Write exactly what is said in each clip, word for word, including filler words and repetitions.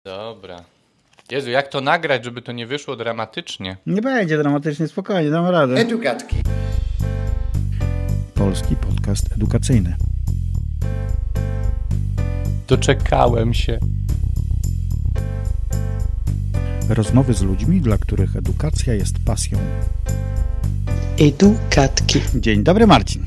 Dobra. Jezu, jak to nagrać, żeby to nie wyszło dramatycznie? Nie będzie dramatycznie, spokojnie, damy radę. Edugatki. Polski podcast edukacyjny. Doczekałem się. Rozmowy z ludźmi, dla których edukacja jest pasją. Edugatki. Dzień dobry, Marcin.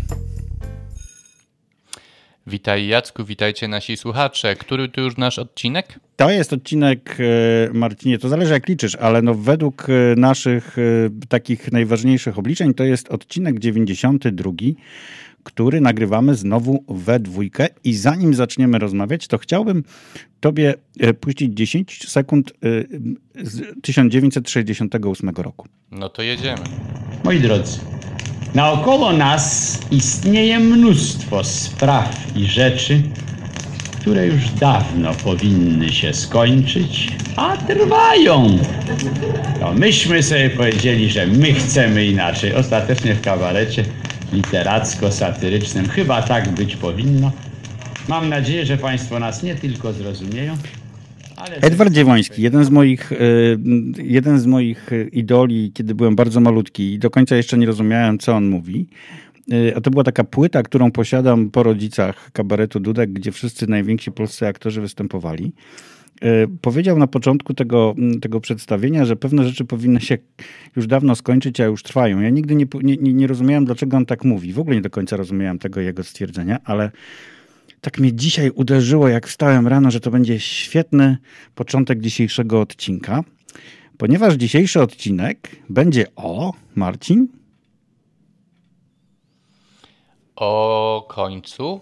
Witaj, Jacku, witajcie nasi słuchacze. Który to już nasz odcinek? To jest odcinek, Marcinie, to zależy jak liczysz, ale no według naszych takich najważniejszych obliczeń to jest odcinek dziewięćdziesiąty drugi, który nagrywamy znowu we dwójkę i zanim zaczniemy rozmawiać, to chciałbym tobie puścić dziesięć sekund z tysiąc dziewięćset sześćdziesiątego ósmego roku. No to jedziemy. Moi drodzy, naokoło nas istnieje mnóstwo spraw i rzeczy, które już dawno powinny się skończyć, a trwają. To myśmy sobie powiedzieli, że my chcemy inaczej. Ostatecznie w kabarecie literacko-satyrycznym chyba tak być powinno. Mam nadzieję, że Państwo nas nie tylko zrozumieją, ale... Edward Dziewoński, jeden z moich, jeden z moich idoli, kiedy byłem bardzo malutki i do końca jeszcze nie rozumiałem, co on mówi. A to była taka płyta, którą posiadam po rodzicach kabaretu Dudek, gdzie wszyscy najwięksi polscy aktorzy występowali. Powiedział na początku tego, tego przedstawienia, że pewne rzeczy powinny się już dawno skończyć, a już trwają. Ja nigdy nie, nie, nie rozumiałem, dlaczego on tak mówi. W ogóle nie do końca rozumiałem tego jego stwierdzenia, ale tak mnie dzisiaj uderzyło, jak wstałem rano, że to będzie świetny początek dzisiejszego odcinka, ponieważ dzisiejszy odcinek będzie o, Marcin? O końcu?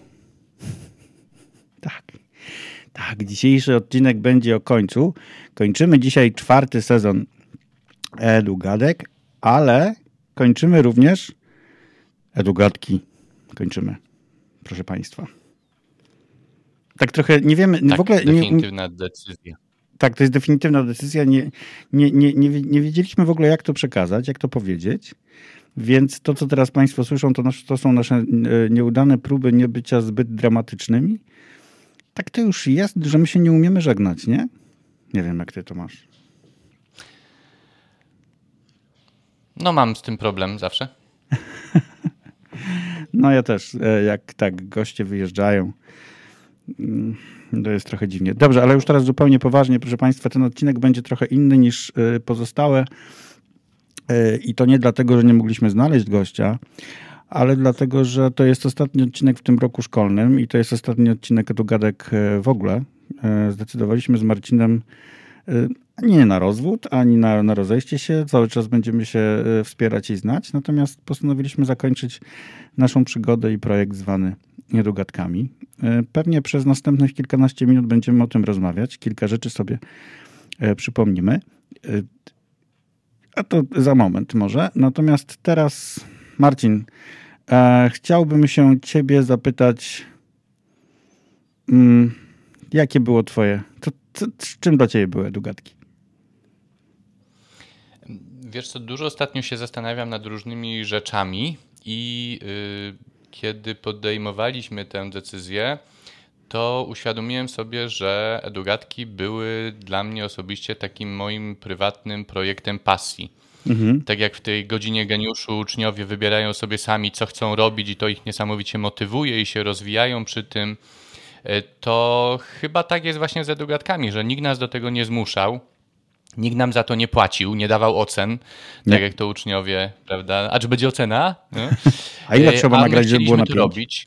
Tak. Tak, dzisiejszy odcinek będzie o końcu. Kończymy dzisiaj czwarty sezon Edugadek, ale kończymy również Edugatki. Kończymy, proszę Państwa. Tak trochę nie wiemy... Tak, w ogóle definitywna nie, decyzja. Tak, to jest definitywna decyzja. Nie, nie, nie, nie, nie wiedzieliśmy w ogóle, jak to przekazać, jak to powiedzieć. Więc to, co teraz Państwo słyszą, to, nasz, to są nasze nieudane próby nie bycia zbyt dramatycznymi. Tak to już jest, że my się nie umiemy żegnać, nie? Nie wiem, jak ty to masz. No mam z tym problem zawsze. No ja też. Jak tak goście wyjeżdżają, to jest trochę dziwnie. Dobrze, ale już teraz zupełnie poważnie, proszę Państwa, ten odcinek będzie trochę inny niż pozostałe. I to nie dlatego, że nie mogliśmy znaleźć gościa, ale dlatego, że to jest ostatni odcinek w tym roku szkolnym i to jest ostatni odcinek Edugadek w ogóle. Zdecydowaliśmy z Marcinem nie na rozwód, ani na, na rozejście się. Cały czas będziemy się wspierać i znać, natomiast postanowiliśmy zakończyć naszą przygodę i projekt zwany Edugatkami. Pewnie przez następnych kilkanaście minut będziemy o tym rozmawiać. Kilka rzeczy sobie przypomnimy. A to za moment może. Natomiast teraz, Marcin, e, chciałbym się ciebie zapytać, mm, jakie było twoje, to, to, czym dla ciebie były Edugatki? Wiesz co, dużo ostatnio się zastanawiam nad różnymi rzeczami i yy, kiedy podejmowaliśmy tę decyzję, to uświadomiłem sobie, że Edugatki były dla mnie osobiście takim moim prywatnym projektem pasji. Mhm. Tak jak w tej godzinie geniuszu uczniowie wybierają sobie sami, co chcą robić i to ich niesamowicie motywuje i się rozwijają przy tym, to chyba tak jest właśnie z Edugatkami, że nikt nas do tego nie zmuszał, nikt nam za to nie płacił, nie dawał ocen, nie. Tak jak to uczniowie, prawda? A czy będzie ocena? No. A ile trzeba A nagrać, żeby było na to robić?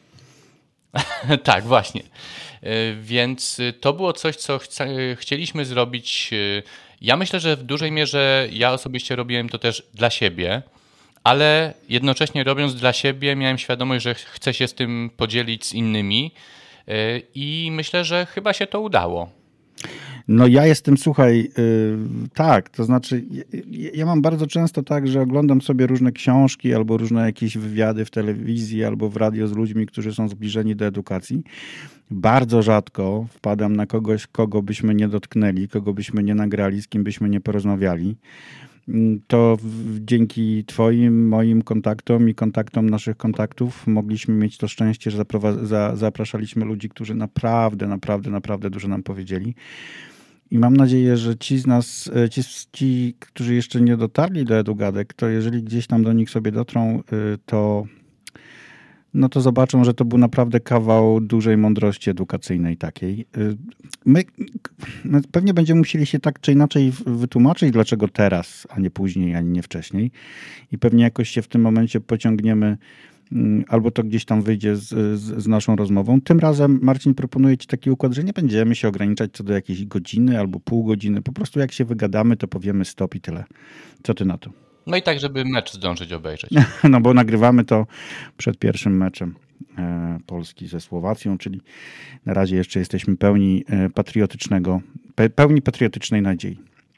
Tak, właśnie. Więc to było coś, co chca- chcieliśmy zrobić. Ja myślę, że w dużej mierze ja osobiście robiłem to też dla siebie, ale jednocześnie robiąc dla siebie miałem świadomość, że chcę się z tym podzielić z innymi i myślę, że chyba się to udało. No ja jestem, słuchaj, yy, tak, to znaczy ja, ja mam bardzo często tak, że oglądam sobie różne książki albo różne jakieś wywiady w telewizji albo w radio z ludźmi, którzy są zbliżeni do edukacji. Bardzo rzadko wpadam na kogoś, kogo byśmy nie dotknęli, kogo byśmy nie nagrali, z kim byśmy nie porozmawiali. To w, dzięki twoim, moim kontaktom i kontaktom naszych kontaktów mogliśmy mieć to szczęście, że zaprowa- za, zapraszaliśmy ludzi, którzy naprawdę, naprawdę, naprawdę dużo nam powiedzieli. I mam nadzieję, że ci z nas, ci, ci, którzy jeszcze nie dotarli do EduGadek, to jeżeli gdzieś tam do nich sobie dotrą, to, no to zobaczą, że to był naprawdę kawał dużej mądrości edukacyjnej takiej. My, my pewnie będziemy musieli się tak czy inaczej wytłumaczyć, dlaczego teraz, a nie później, ani nie wcześniej. I pewnie jakoś się w tym momencie pociągniemy, albo to gdzieś tam wyjdzie z, z, z naszą rozmową. Tym razem Marcin proponuje ci taki układ, że nie będziemy się ograniczać co do jakiejś godziny albo pół godziny. Po prostu jak się wygadamy, to powiemy stop i tyle. Co ty na to? No i tak, żeby mecz zdążyć obejrzeć. No bo nagrywamy to przed pierwszym meczem e, Polski ze Słowacją, czyli na razie jeszcze jesteśmy pełni e, patriotycznego, pe, pełni patriotycznej nadziei.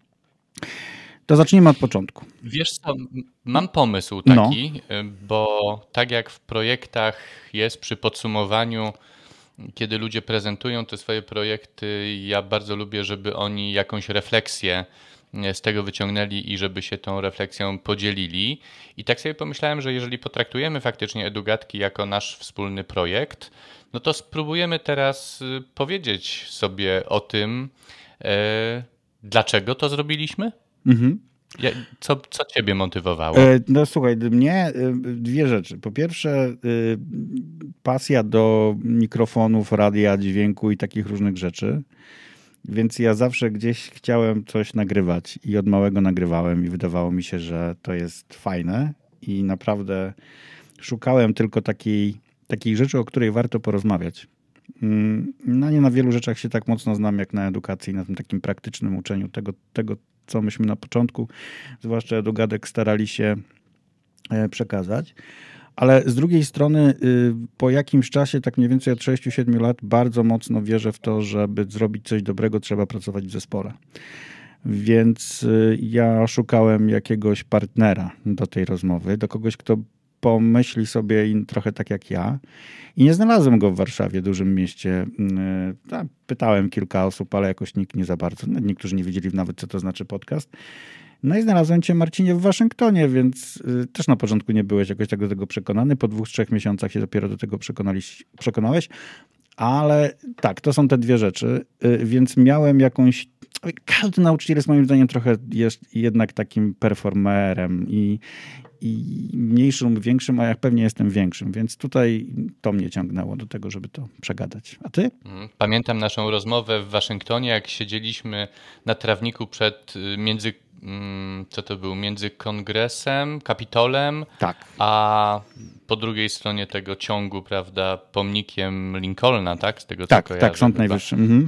To zacznijmy od początku. Wiesz co, mam pomysł taki, no. Bo tak jak w projektach jest przy podsumowaniu, kiedy ludzie prezentują te swoje projekty, ja bardzo lubię, żeby oni jakąś refleksję z tego wyciągnęli i żeby się tą refleksją podzielili. I tak sobie pomyślałem, że jeżeli potraktujemy faktycznie EduGadki jako nasz wspólny projekt, no to spróbujemy teraz powiedzieć sobie o tym, e, dlaczego to zrobiliśmy? Mhm. Co, co ciebie motywowało? No słuchaj, mnie dwie rzeczy. Po pierwsze pasja do mikrofonów, radia, dźwięku i takich różnych rzeczy. Więc ja zawsze gdzieś chciałem coś nagrywać i od małego nagrywałem i wydawało mi się, że to jest fajne i naprawdę szukałem tylko takiej, takiej rzeczy, o której warto porozmawiać. No nie na wielu rzeczach się tak mocno znam jak na edukacji, na tym takim praktycznym uczeniu tego, tego co myśmy na początku, zwłaszcza EduGadek, starali się przekazać. Ale z drugiej strony po jakimś czasie, tak mniej więcej od sześciu siedmiu lat, bardzo mocno wierzę w to, żeby zrobić coś dobrego, trzeba pracować w zespole. Więc ja szukałem jakiegoś partnera do tej rozmowy, do kogoś, kto pomyśli sobie trochę tak jak ja. I nie znalazłem go w Warszawie, dużym mieście. Pytałem kilka osób, ale jakoś nikt nie za bardzo. Niektórzy nie wiedzieli nawet, co to znaczy podcast. No i znalazłem cię, Marcinie, w Waszyngtonie, więc też na początku nie byłeś jakoś tak do tego przekonany. Po dwóch, trzech miesiącach się dopiero do tego przekonałeś. Ale tak, to są te dwie rzeczy. Więc miałem jakąś... Każdy nauczyciel jest moim zdaniem trochę jest jednak takim performerem i, i mniejszym, większym, a ja pewnie jestem większym, więc tutaj to mnie ciągnęło do tego, żeby to przegadać. A ty? Pamiętam naszą rozmowę w Waszyngtonie, jak siedzieliśmy na trawniku przed, między, co to był, między Kongresem, Kapitolem, tak. A po drugiej stronie tego ciągu, prawda, pomnikiem Lincolna, tak? Z tego, co tak, kojarzę. Tak, Sąd Najwyższy. Mhm.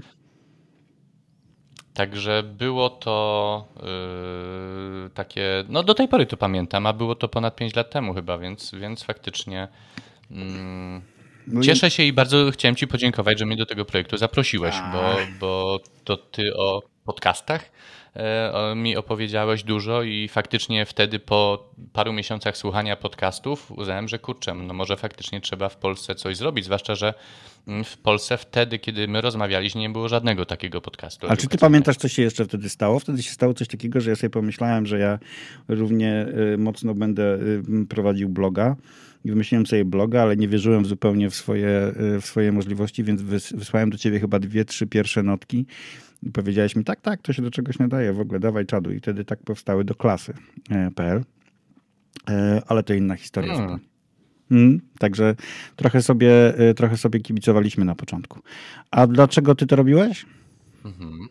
Także było to yy, takie, no do tej pory to pamiętam, a było to ponad pięć lat temu chyba, więc, więc faktycznie yy, no cieszę się i bardzo chciałem ci podziękować, że mnie do tego projektu zaprosiłeś, bo, bo to ty o podcastach yy, mi opowiedziałeś dużo i faktycznie wtedy po paru miesiącach słuchania podcastów uznałem, że kurczę, no może faktycznie trzeba w Polsce coś zrobić, zwłaszcza, że w Polsce wtedy, kiedy my rozmawialiśmy, nie było żadnego takiego podcastu. A czy ty pamiętasz, co się jeszcze wtedy stało? Wtedy się stało coś takiego, że ja sobie pomyślałem, że ja równie mocno będę prowadził bloga i wymyśliłem sobie bloga, ale nie wierzyłem zupełnie w swoje, w swoje możliwości, więc wysłałem do ciebie chyba dwie, trzy pierwsze notki i powiedziałeś mi, tak, tak, to się do czegoś nadaje, w ogóle dawaj czadu. I wtedy tak powstały do klasy kropka pe el. Ale to inna historia. Hmm. Hmm, także trochę sobie, trochę sobie kibicowaliśmy na początku. A dlaczego ty to robiłeś? Mhm.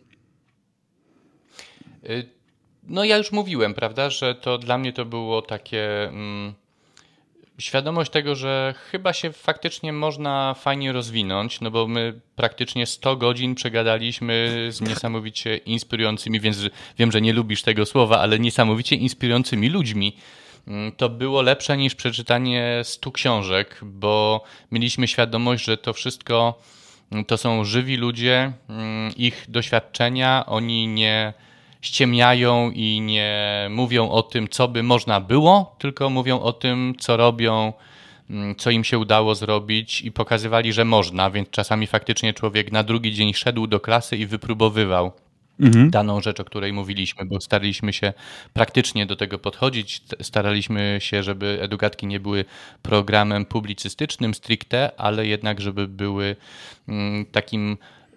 No ja już mówiłem, prawda, że to dla mnie to było takie mm, świadomość tego, że chyba się faktycznie można fajnie rozwinąć, no bo my praktycznie sto godzin przegadaliśmy z niesamowicie inspirującymi, więc wiem, że nie lubisz tego słowa, ale niesamowicie inspirującymi ludźmi. To było lepsze niż przeczytanie stu książek, bo mieliśmy świadomość, że to wszystko to są żywi ludzie, ich doświadczenia, oni nie ściemniają i nie mówią o tym, co by można było, tylko mówią o tym, co robią, co im się udało zrobić i pokazywali, że można, więc czasami faktycznie człowiek na drugi dzień szedł do klasy i wypróbowywał Mhm. daną rzecz, o której mówiliśmy, bo staraliśmy się praktycznie do tego podchodzić, staraliśmy się, żeby EduGadki nie były programem publicystycznym stricte, ale jednak, żeby były takim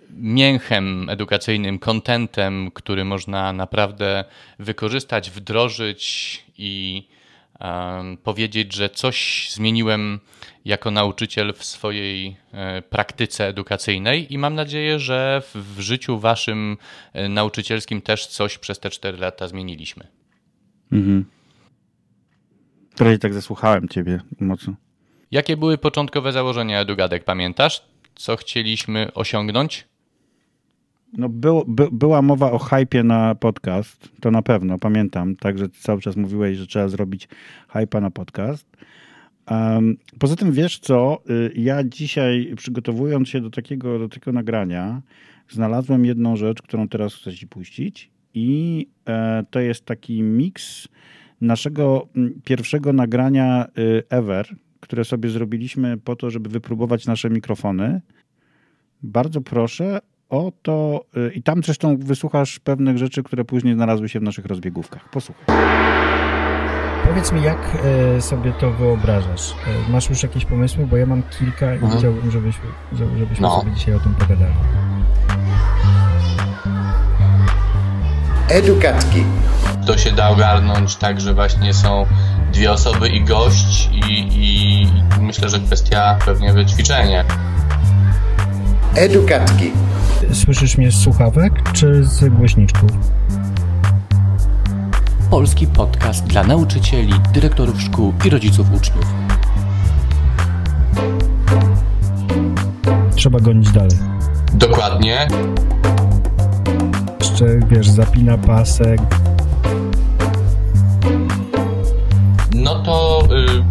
mięchem edukacyjnym, contentem, który można naprawdę wykorzystać, wdrożyć i um, powiedzieć, że coś zmieniłem jako nauczyciel w swojej e, praktyce edukacyjnej i mam nadzieję, że w, w życiu waszym e, nauczycielskim też coś przez te cztery lata zmieniliśmy. Mhm. Prawie tak zasłuchałem ciebie mocno. Jakie były początkowe założenia EduGadek, pamiętasz? Co chcieliśmy osiągnąć? No był, by, była mowa o hypie na podcast, to na pewno, pamiętam. Także cały czas mówiłeś, że trzeba zrobić hypa na podcast. Um, poza tym wiesz co, ja dzisiaj przygotowując się do takiego, do takiego nagrania znalazłem jedną rzecz, którą teraz chcę ci puścić i e, to jest taki miks naszego pierwszego nagrania ever, które sobie zrobiliśmy po to, żeby wypróbować nasze mikrofony. Bardzo proszę o to i tam zresztą wysłuchasz pewnych rzeczy, które później znalazły się w naszych rozbiegówkach. Posłuchaj. Powiedz mi, jak sobie to wyobrażasz? Masz już jakieś pomysły? Bo ja mam kilka i mhm. chciałbym, żebyśmy, żebyśmy no. sobie dzisiaj o tym pogadali. EduGadki. To się da ogarnąć tak, że właśnie są dwie osoby i gość i, i myślę, że kwestia pewnie wyćwiczenia. EduGadki. Słyszysz mnie z słuchawek czy z głośniczków? Polski podcast dla nauczycieli, dyrektorów szkół i rodziców uczniów. Trzeba gonić dalej. Dokładnie. Jeszcze, wiesz, zapina pasek. No to... Y...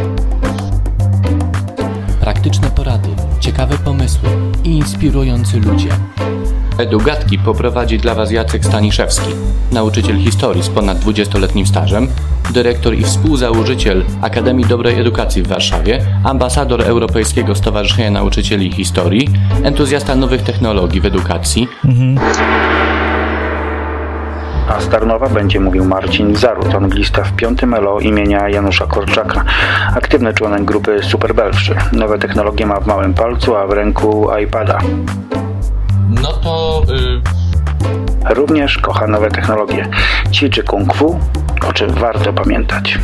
Praktyczne porady, ciekawe pomysły i inspirujący ludzie. EduGadki poprowadzi dla Was Jacek Staniszewski, nauczyciel historii z ponad dwudziestoletnim stażem, dyrektor i współzałożyciel Akademii Dobrej Edukacji w Warszawie, ambasador Europejskiego Stowarzyszenia Nauczycieli Historii, entuzjasta nowych technologii w edukacji. Mhm. A z Tarnowa będzie mówił Marcin Zarut, anglista w piątym L O imienia Janusza Korczaka. Aktywny członek grupy Super Belfrzy. Nowe technologie ma w małym palcu, a w ręku iPada. No to... Y... Również kocha nowe technologie. Ćwiczy kung fu, o czym warto pamiętać.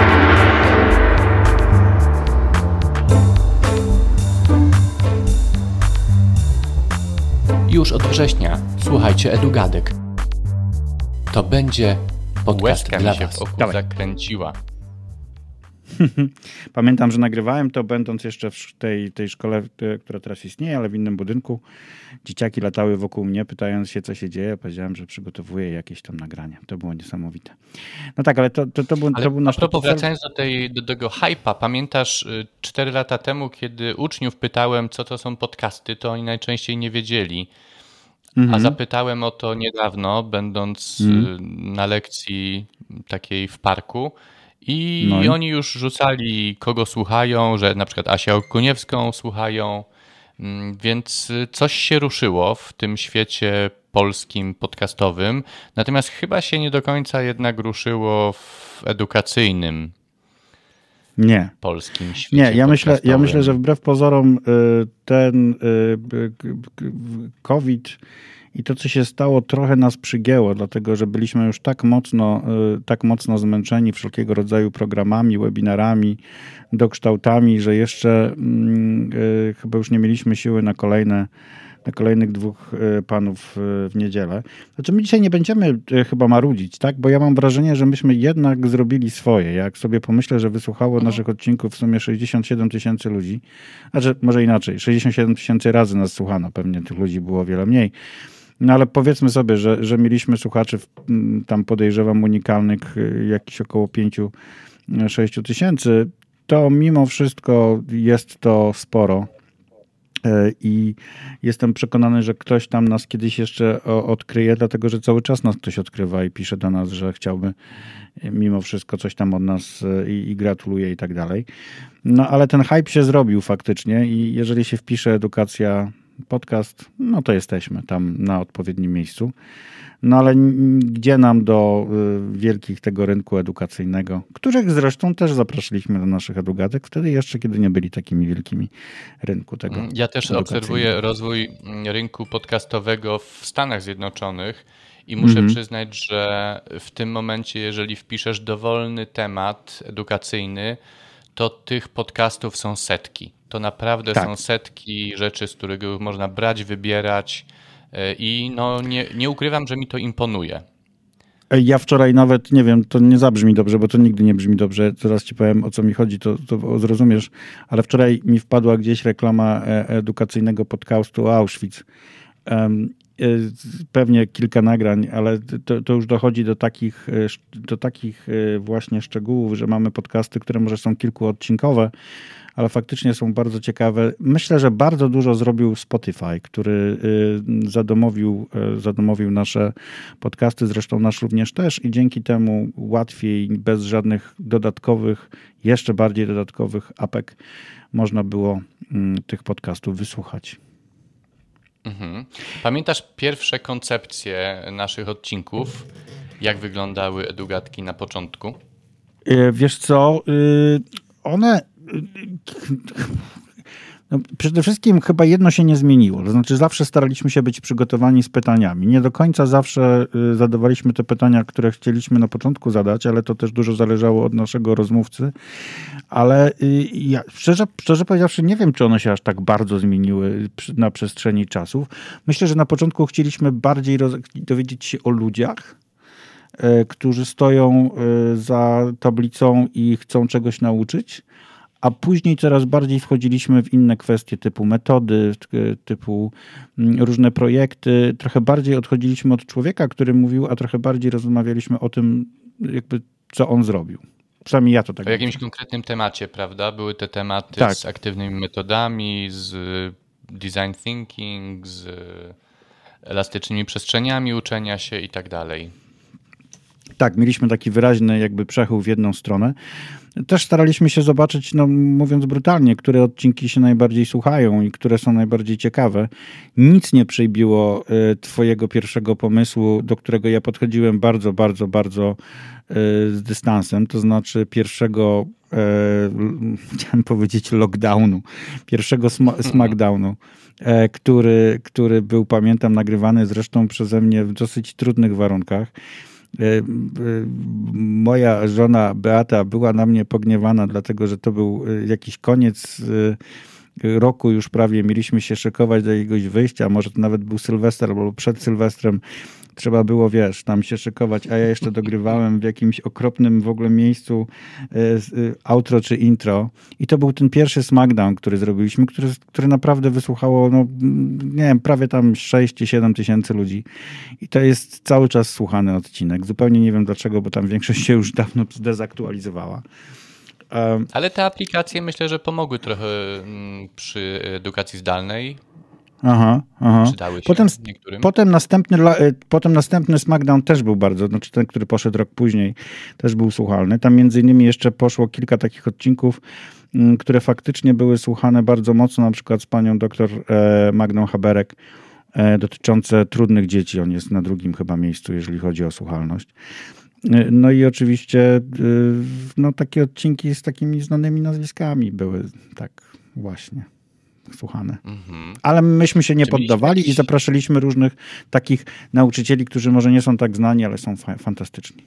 Już od września słuchajcie EduGadek. To będzie podcast Łezka dla mi się was. w oku Dawaj. zakręciła. Pamiętam, że nagrywałem to, będąc jeszcze w tej, tej szkole, która teraz istnieje, ale w innym budynku. Dzieciaki latały wokół mnie, pytając się, co się dzieje. Powiedziałem, że przygotowuję jakieś tam nagrania. To było niesamowite. No tak, ale to, to, to, był, ale to był nasz... A propos, wracając do, tej, do tego hype'a, pamiętasz cztery lata temu, kiedy uczniów pytałem, co to są podcasty, to oni najczęściej nie wiedzieli. Mhm. A zapytałem o to niedawno, będąc mhm. na lekcji takiej w parku. I, no i oni już rzucali, kogo słuchają, że na przykład Asię Okuniewską słuchają, więc coś się ruszyło w tym świecie polskim podcastowym, natomiast chyba się nie do końca jednak ruszyło w edukacyjnym nie. polskim świecie. Nie, ja myślę, ja myślę, że wbrew pozorom ten COVID i to, co się stało, trochę nas przygięło, dlatego że byliśmy już tak mocno, tak mocno zmęczeni wszelkiego rodzaju programami, webinarami, dokształtami, że jeszcze yy, chyba już nie mieliśmy siły na kolejne, na kolejnych dwóch panów w niedzielę. Znaczy my dzisiaj nie będziemy chyba marudzić, tak? Bo ja mam wrażenie, że myśmy jednak zrobili swoje. Jak sobie pomyślę, że wysłuchało naszych odcinków w sumie sześćdziesiąt siedem tysięcy ludzi, znaczy może inaczej, sześćdziesiąt siedem tysięcy razy nas słuchano, pewnie tych ludzi było o wiele mniej. No ale powiedzmy sobie, że, że mieliśmy słuchaczy w, tam podejrzewam unikalnych jakiś około pięć sześć tysięcy, to mimo wszystko jest to sporo. I jestem przekonany, że ktoś tam nas kiedyś jeszcze odkryje, dlatego że cały czas nas ktoś odkrywa i pisze do nas, że chciałby mimo wszystko coś tam od nas i, i gratuluje i tak dalej. No ale ten hype się zrobił faktycznie i jeżeli się wpisze edukacja podcast, no to jesteśmy tam na odpowiednim miejscu. No ale gdzie nam do wielkich tego rynku edukacyjnego, których zresztą też zapraszaliśmy do naszych edugatek, wtedy jeszcze, kiedy nie byli takimi wielkimi rynku tego. Ja też obserwuję rozwój rynku podcastowego w Stanach Zjednoczonych i muszę mhm. przyznać, że w tym momencie, jeżeli wpiszesz dowolny temat edukacyjny, to tych podcastów są setki. To naprawdę tak. są setki rzeczy, z których można brać, wybierać i no nie, nie ukrywam, że mi to imponuje. Ja wczoraj nawet, nie wiem, to nie zabrzmi dobrze, bo to nigdy nie brzmi dobrze, zaraz ci powiem, o co mi chodzi, to, to zrozumiesz, ale wczoraj mi wpadła gdzieś reklama edukacyjnego podcastu Auschwitz. Um, pewnie kilka nagrań, ale to, to już dochodzi do takich, do takich właśnie szczegółów, że mamy podcasty, które może są kilkuodcinkowe, ale faktycznie są bardzo ciekawe. Myślę, że bardzo dużo zrobił Spotify, który zadomowił, zadomowił nasze podcasty, zresztą nasz również też i dzięki temu łatwiej, bez żadnych dodatkowych, jeszcze bardziej dodatkowych apek można było tych podcastów wysłuchać. Mhm. Pamiętasz pierwsze koncepcje naszych odcinków? Jak wyglądały edugatki na początku? Wiesz co, one... No, przede wszystkim chyba jedno się nie zmieniło. To znaczy zawsze staraliśmy się być przygotowani z pytaniami. Nie do końca zawsze zadawaliśmy te pytania, które chcieliśmy na początku zadać, ale to też dużo zależało od naszego rozmówcy. Ale ja szczerze, szczerze powiedziawszy nie wiem, czy one się aż tak bardzo zmieniły na przestrzeni czasów. Myślę, że na początku chcieliśmy bardziej roz... dowiedzieć się o ludziach, którzy stoją za tablicą i chcą czegoś nauczyć. A później coraz bardziej wchodziliśmy w inne kwestie typu metody, typu różne projekty. Trochę bardziej odchodziliśmy od człowieka, który mówił, a trochę bardziej rozmawialiśmy o tym, jakby co on zrobił. Przynajmniej ja to tak. O jakimś konkretnym temacie, prawda? Były te tematy tak. z aktywnymi metodami, z design thinking, z elastycznymi przestrzeniami uczenia się i tak dalej. Tak, mieliśmy taki wyraźny jakby przechył w jedną stronę. Też staraliśmy się zobaczyć, no mówiąc brutalnie, które odcinki się najbardziej słuchają i które są najbardziej ciekawe. Nic nie przybiło y, twojego pierwszego pomysłu, do którego ja podchodziłem bardzo, bardzo, bardzo y, z dystansem. To znaczy pierwszego, y, chciałem powiedzieć lockdownu, pierwszego sma- smackdownu, y, który, który był, pamiętam, nagrywany zresztą przeze mnie w dosyć trudnych warunkach. Moja żona Beata była na mnie pogniewana, dlatego że to był jakiś koniec roku, już prawie mieliśmy się szykować do jakiegoś wyjścia, może to nawet był Sylwester albo przed Sylwestrem. Trzeba było, wiesz, tam się szykować, a ja jeszcze dogrywałem w jakimś okropnym w ogóle miejscu outro czy intro. I to był ten pierwszy Smackdown, który zrobiliśmy, który, który naprawdę wysłuchało, no nie wiem, prawie tam sześć czy siedem tysięcy ludzi. I to jest cały czas słuchany odcinek. Zupełnie nie wiem dlaczego, bo tam większość się już dawno zdezaktualizowała. Ale te aplikacje myślę, że pomogły trochę przy edukacji zdalnej. Aha, aha. Przydały się potem, niektórym. Potem następny, potem następny Smackdown też był bardzo, znaczy ten, który poszedł rok później, też był słuchalny. Tam między innymi jeszcze poszło kilka takich odcinków, które faktycznie były słuchane bardzo mocno, na przykład z panią doktor Magdą Haberek, dotyczące trudnych dzieci. On jest na drugim chyba miejscu, jeżeli chodzi o słuchalność. No i oczywiście no, takie odcinki z takimi znanymi nazwiskami były tak właśnie słuchane. Mm-hmm. Ale myśmy się nie Czy poddawali jakiś... i zapraszaliśmy różnych takich nauczycieli, którzy może nie są tak znani, ale są fa- fantastyczni.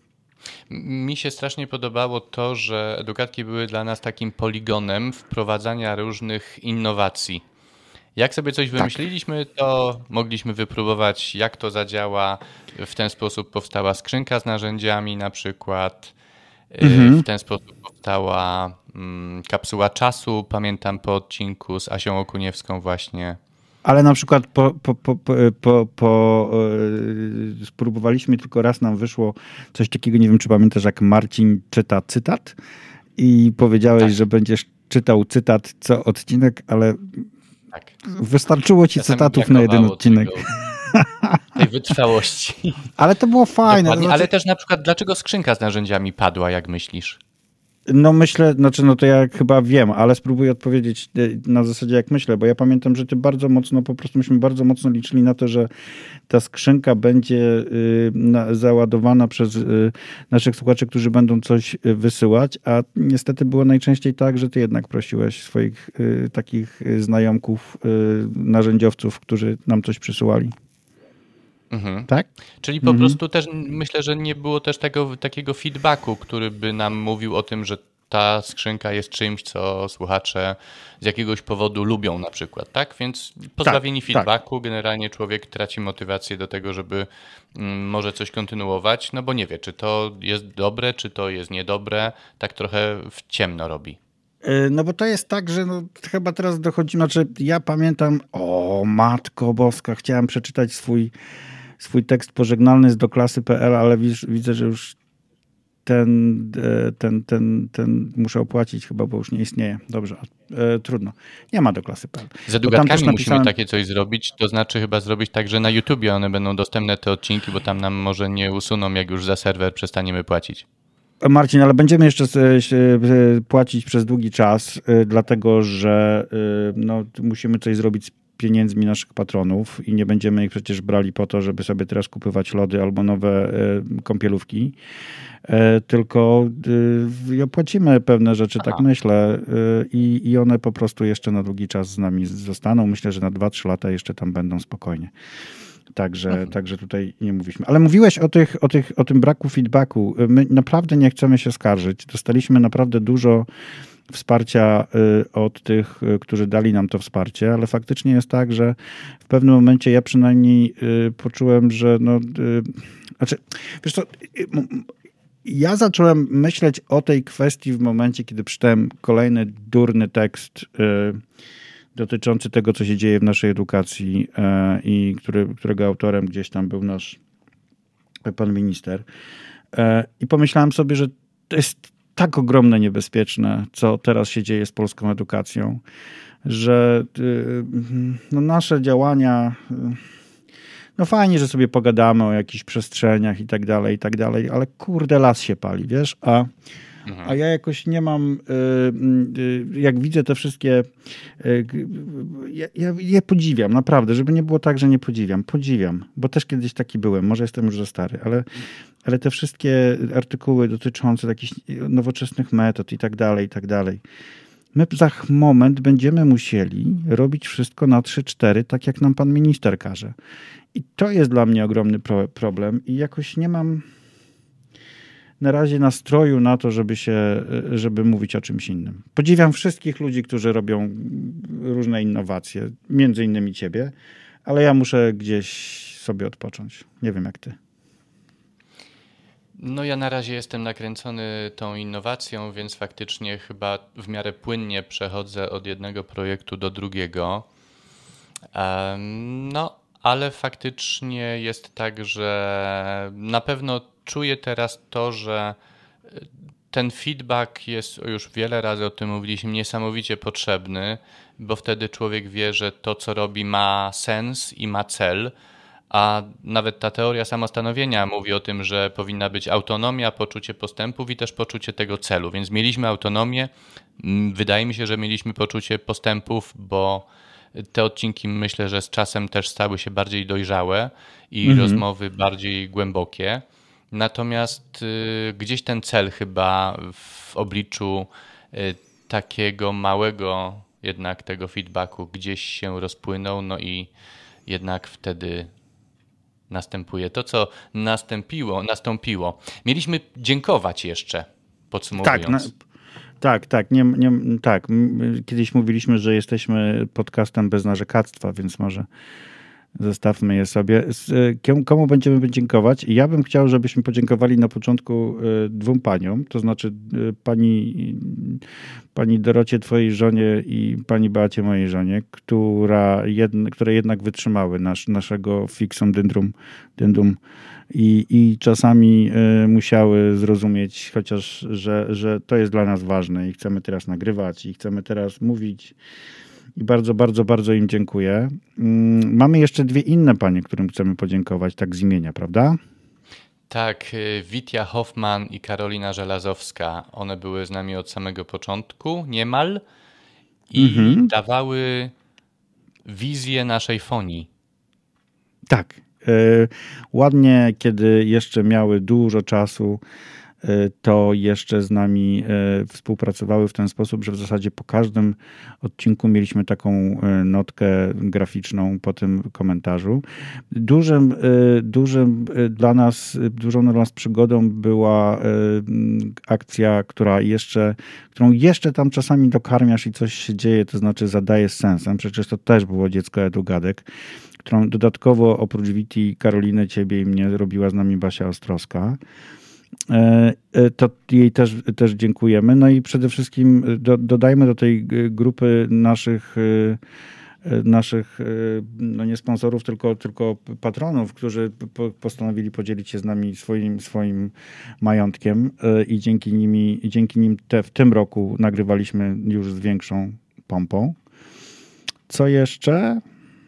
Mi się strasznie podobało to, że edugatki były dla nas takim poligonem wprowadzania różnych innowacji. Jak sobie coś wymyśliliśmy, tak. to mogliśmy wypróbować, jak to zadziała. W ten sposób powstała skrzynka z narzędziami na przykład. Mhm. W ten sposób powstała mm, kapsuła czasu, pamiętam po odcinku z Asią Okuniewską właśnie. Ale na przykład po, po, po, po, po, yy, spróbowaliśmy, tylko raz nam wyszło coś takiego, nie wiem czy pamiętasz, jak Marcin czyta cytat i powiedziałeś, tak. że będziesz czytał cytat co odcinek, ale tak. wystarczyło ci Czasami cytatów na jeden odcinek. Tego, tej wytrwałości. Ale to było fajne. To znaczy... Ale też na przykład dlaczego skrzynka z narzędziami padła, jak myślisz? No myślę, znaczy no to ja chyba wiem, ale spróbuję odpowiedzieć na zasadzie jak myślę, bo ja pamiętam, że ty bardzo mocno, po prostu myśmy bardzo mocno liczyli na to, że ta skrzynka będzie y, na, załadowana przez y, naszych słuchaczy, którzy będą coś y, wysyłać, a niestety było najczęściej tak, że ty jednak prosiłeś swoich y, takich y, znajomków, y, narzędziowców, którzy nam coś przysyłali. Mhm. Tak? Czyli po Mhm. prostu też myślę, że nie było też tego, takiego feedbacku, który by nam mówił o tym, że ta skrzynka jest czymś, co słuchacze z jakiegoś powodu lubią na przykład, tak? Więc pozbawieni tak, feedbacku tak. Generalnie człowiek traci motywację do tego, żeby mm, może coś kontynuować, no bo nie wie, czy to jest dobre, czy to jest niedobre, tak trochę w ciemno robi. No bo to jest tak, że no, chyba teraz dochodzi, znaczy ja pamiętam, o Matko Boska, chciałem przeczytać swój, swój tekst pożegnalny z doklasy kropka pe el, ale widzisz, widzę, że już ten, ten, ten, ten muszę opłacić chyba, bo już nie istnieje. Dobrze, e, trudno. Nie ma doklasy kropka pe el. Z edukatkami musimy napisałem... takie coś zrobić, to znaczy chyba zrobić tak, że na YouTubie one będą dostępne te odcinki, bo tam nam może nie usuną, jak już za serwer przestaniemy płacić. Marcin, ale będziemy jeszcze płacić przez długi czas, dlatego że no, musimy coś zrobić z pieniędzmi naszych patronów i nie będziemy ich przecież brali po to, żeby sobie teraz kupować lody albo nowe kąpielówki, tylko płacimy pewne rzeczy, Aha. tak myślę, i, i one po prostu jeszcze na długi czas z nami zostaną. Myślę, że na dwa trzy lata jeszcze tam będą spokojnie. Także, mhm. także tutaj nie mówiliśmy. Ale mówiłeś o, tych, o, tych, o tym braku feedbacku. My naprawdę nie chcemy się skarżyć. Dostaliśmy naprawdę dużo wsparcia od tych, którzy dali nam to wsparcie, ale faktycznie jest tak, że w pewnym momencie ja przynajmniej poczułem, że no... Znaczy, wiesz co... Ja zacząłem myśleć o tej kwestii w momencie, kiedy przeczytałem kolejny durny tekst dotyczący tego, co się dzieje w naszej edukacji e, i który, którego autorem gdzieś tam był nasz pan minister. E, I pomyślałem sobie, że to jest tak ogromne niebezpieczne, co teraz się dzieje z polską edukacją, że e, no nasze działania... No fajnie, że sobie pogadamy o jakichś przestrzeniach i tak dalej, i tak dalej, ale kurde, las się pali, wiesz? A A ja jakoś nie mam, jak widzę te wszystkie, ja, ja je podziwiam, naprawdę, żeby nie było tak, że nie podziwiam. Podziwiam, bo też kiedyś taki byłem, może jestem już za stary, ale, ale te wszystkie artykuły dotyczące jakichś nowoczesnych metod i tak dalej, i tak dalej. My za moment będziemy musieli robić wszystko na trzy cztery, tak jak nam pan minister każe. I to jest dla mnie ogromny pro- problem i jakoś nie mam... na razie nastroju na to, żeby się, żeby mówić o czymś innym. Podziwiam wszystkich ludzi, którzy robią różne innowacje, między innymi ciebie, ale ja muszę gdzieś sobie odpocząć. Nie wiem jak ty. No ja na razie jestem nakręcony tą innowacją, więc faktycznie chyba w miarę płynnie przechodzę od jednego projektu do drugiego. No, ale faktycznie jest tak, że na pewno czuję teraz to, że ten feedback jest, już wiele razy o tym mówiliśmy, niesamowicie potrzebny, bo wtedy człowiek wie, że to, co robi, ma sens i ma cel, a nawet ta teoria samostanowienia mówi o tym, że powinna być autonomia, poczucie postępów i też poczucie tego celu, więc mieliśmy autonomię, wydaje mi się, że mieliśmy poczucie postępów, bo te odcinki myślę, że z czasem też stały się bardziej dojrzałe i mhm. rozmowy bardziej głębokie. Natomiast y, gdzieś ten cel chyba w obliczu y, takiego małego jednak tego feedbacku gdzieś się rozpłynął, no i jednak wtedy następuje to, co nastąpiło. nastąpiło. Mieliśmy dziękować jeszcze, podsumowując. Tak, na, tak, tak, nie, nie, tak. Kiedyś mówiliśmy, że jesteśmy podcastem bez narzekactwa, więc może zostawmy je sobie. Komu będziemy dziękować? Ja bym chciał, żebyśmy podziękowali na początku dwóm paniom, to znaczy pani, pani Dorocie, twojej żonie i pani Beacie, mojej żonie, która jedne, które jednak wytrzymały nasz, naszego fixum dendrum, dendum i, i czasami musiały zrozumieć, chociaż, że, że to jest dla nas ważne i chcemy teraz nagrywać i chcemy teraz mówić. I bardzo, bardzo, bardzo im dziękuję. Mamy jeszcze dwie inne panie, którym chcemy podziękować, tak z imienia, prawda? Tak, Witia Hoffman i Karolina Żelazowska, one były z nami od samego początku, niemal, i Mhm. dawały wizję naszej fonii. Tak. Y, ładnie, kiedy jeszcze miały dużo czasu, y, to jeszcze z nami y, współpracowały w ten sposób, że w zasadzie po każdym odcinku mieliśmy taką y, notkę graficzną po tym komentarzu. Dużym, y, dużym y, dla nas, y, dużą dla nas przygodą była y, mm, akcja, która jeszcze, którą jeszcze tam czasami dokarmiasz i coś się dzieje, to znaczy zadaje z sensem. Przecież to też było dziecko Edugadek, którą dodatkowo oprócz Witi, Karoliny, ciebie i mnie robiła z nami Basia Ostrowska. E, e, To jej też, też dziękujemy. No i przede wszystkim do, dodajmy do tej g- grupy naszych, e, e, naszych e, no nie sponsorów, tylko, tylko patronów, którzy po, postanowili podzielić się z nami swoim, swoim majątkiem e, i dzięki, nimi, dzięki nim te, w tym roku nagrywaliśmy już z większą pompą. Co jeszcze?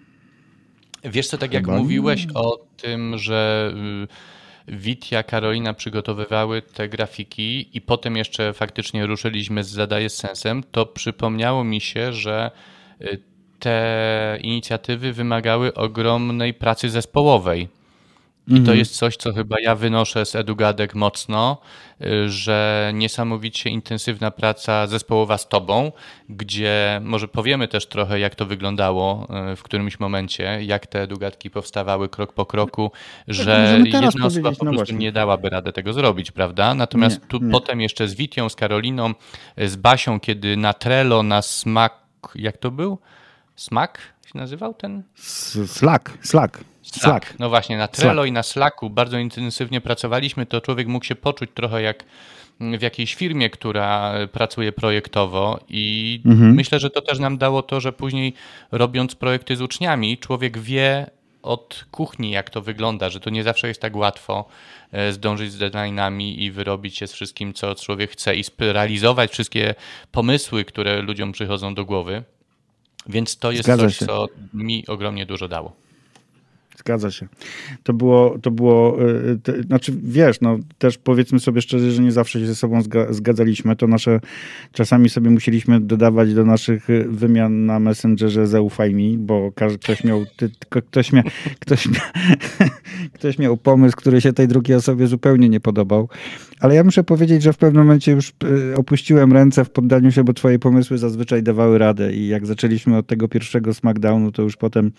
Wiesz co, tak jak Chyba nie. mówiłeś o tym, że y, Witia, Karolina przygotowywały te grafiki i potem jeszcze faktycznie ruszyliśmy z Zadaje z sensem, to przypomniało mi się, że y, te inicjatywy wymagały ogromnej pracy zespołowej. I to Mhm. jest coś, co chyba ja wynoszę z Edugadek mocno, y, że niesamowicie intensywna praca zespołowa z tobą, gdzie może powiemy też trochę, jak to wyglądało y, w którymś momencie, jak te Edugadki powstawały krok po kroku, że możemy teraz jedna osoba powiedzieć, po no prostu właśnie. nie dałaby rady tego zrobić, prawda? Natomiast Nie, tu nie. potem jeszcze z Witią, z Karoliną, y, z Basią, kiedy na Trello, na Smak, jak to był? Smak się nazywał ten? S- Slack, Slack, Slack. No właśnie, na Trello Slack. i na Slacku bardzo intensywnie pracowaliśmy, to człowiek mógł się poczuć trochę jak w jakiejś firmie, która pracuje projektowo i Mhm. myślę, że to też nam dało to, że później robiąc projekty z uczniami, człowiek wie od kuchni, jak to wygląda, że to nie zawsze jest tak łatwo e, zdążyć z deadline'ami i wyrobić się z wszystkim, co człowiek chce i realizować wszystkie pomysły, które ludziom przychodzą do głowy. Więc to jest Zgadza coś, się. co mi ogromnie dużo dało. Zgadza się. To było, to było y, te, znaczy wiesz, no też powiedzmy sobie szczerze, że nie zawsze się ze sobą zga, zgadzaliśmy. To nasze, czasami sobie musieliśmy dodawać do naszych y, wymian na Messengerze zaufaj mi, bo każdy, ktoś miał, ty, tylko ktoś, mia, ktoś, mia, ktoś miał pomysł, który się tej drugiej osobie zupełnie nie podobał. Ale ja muszę powiedzieć, że w pewnym momencie już y, opuściłem ręce w poddaniu się, bo twoje pomysły zazwyczaj dawały radę i jak zaczęliśmy od tego pierwszego Smackdownu, to już potem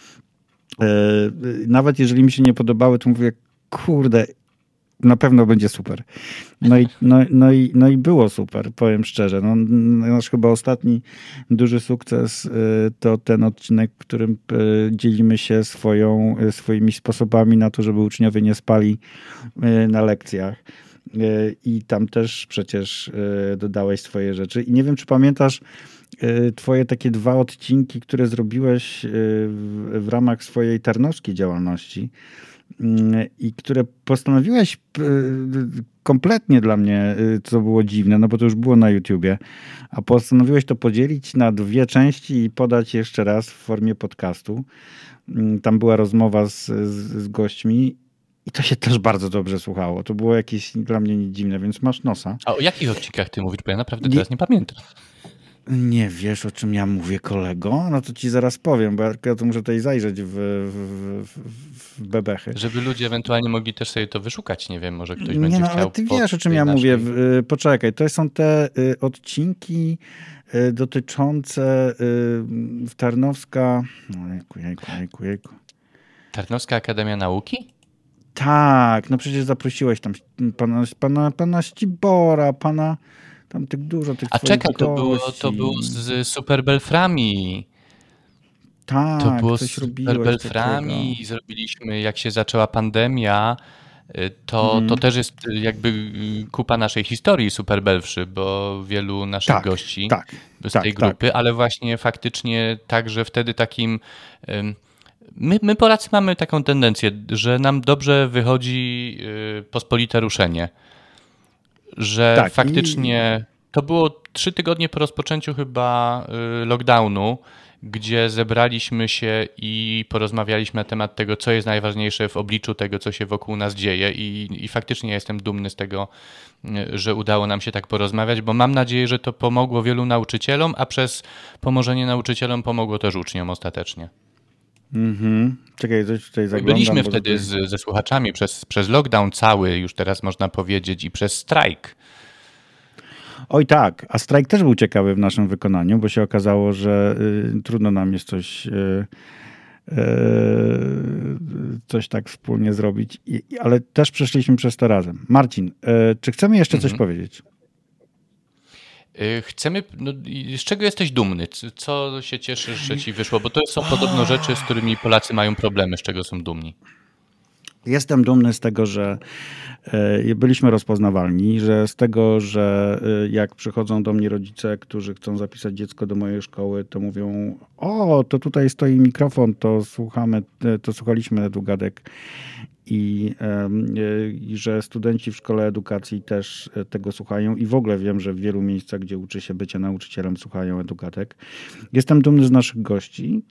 nawet jeżeli mi się nie podobały, to mówię, kurde, na pewno będzie super. No i, no, no i, no i było super, powiem szczerze. No, nasz chyba ostatni duży sukces to ten odcinek, w którym dzielimy się swoją, swoimi sposobami na to, żeby uczniowie nie spali na lekcjach. I tam też przecież dodałeś swoje rzeczy. I nie wiem, czy pamiętasz twoje takie dwa odcinki, które zrobiłeś w, w ramach swojej tarnowskiej działalności i które postanowiłeś kompletnie dla mnie, co było dziwne, no bo to już było na YouTubie, a postanowiłeś to podzielić na dwie części i podać jeszcze raz w formie podcastu. Tam była rozmowa z, z, z gośćmi i to się też bardzo dobrze słuchało. To było jakieś dla mnie nie dziwne, więc masz nosa. A o jakich odcinkach ty mówisz? Bo ja naprawdę teraz nie pamiętam. Nie wiesz, o czym ja mówię, kolego? No to ci zaraz powiem, bo ja to muszę tutaj zajrzeć w, w, w, w bebechy. Żeby ludzie ewentualnie mogli też sobie to wyszukać. Nie wiem, może ktoś Nie będzie no, chciał. ale ty wiesz, o czym ja naszej... mówię. Poczekaj, to są te y, odcinki y, dotyczące y, Tarnowska... No, jejku, jejku, jejku, jejku. Tarnowska Akademia Nauki? Tak, no przecież zaprosiłeś tam pana, pana, pana Ścibora, pana... Tam tych dużo tych A czekaj, to gości. było, to było z Super Belframi. Tak, to było coś z robiłeś Super Belframi takiego. i zrobiliśmy, jak się zaczęła pandemia, to, Mhm. to też jest jakby kupa naszej historii Super Belfrzy, bo wielu naszych Tak, gości tak, z tak, tej tak. grupy, ale właśnie faktycznie także wtedy takim... ym, My, my Polacy mamy taką tendencję, że nam dobrze wychodzi y, pospolite ruszenie. Że Tak, faktycznie to było trzy tygodnie po rozpoczęciu chyba y, lockdownu, gdzie zebraliśmy się i porozmawialiśmy na temat tego, co jest najważniejsze w obliczu tego, co się wokół nas dzieje i, i faktycznie ja jestem dumny z tego, że udało nam się tak porozmawiać, bo mam nadzieję, że to pomogło wielu nauczycielom, a przez pomożenie nauczycielom pomogło też uczniom ostatecznie. Mhm. Czekaj, coś tutaj zaglądam. Byliśmy wtedy z, ze słuchaczami przez, przez lockdown cały, już teraz można powiedzieć, i przez strajk. Oj tak, a strajk też był ciekawy w naszym wykonaniu, bo się okazało, że y, trudno nam jest coś, y, y, coś tak wspólnie zrobić, I, ale też przeszliśmy przez to razem. Marcin, y, czy chcemy jeszcze mhm. coś powiedzieć? Chcemy, no, z czego jesteś dumny? Co się cieszysz, że ci wyszło? Bo to są podobno rzeczy, z którymi Polacy mają problemy, z czego są dumni. Jestem dumny z tego, że byliśmy rozpoznawalni, że z tego, że jak przychodzą do mnie rodzice, którzy chcą zapisać dziecko do mojej szkoły, to mówią: o, to tutaj stoi mikrofon, to słuchamy, to słuchaliśmy Edugadek. I, I że studenci w szkole edukacji też tego słuchają i w ogóle wiem, że w wielu miejscach, gdzie uczy się bycia nauczycielem, słuchają Edugadek. Jestem dumny z naszych gości,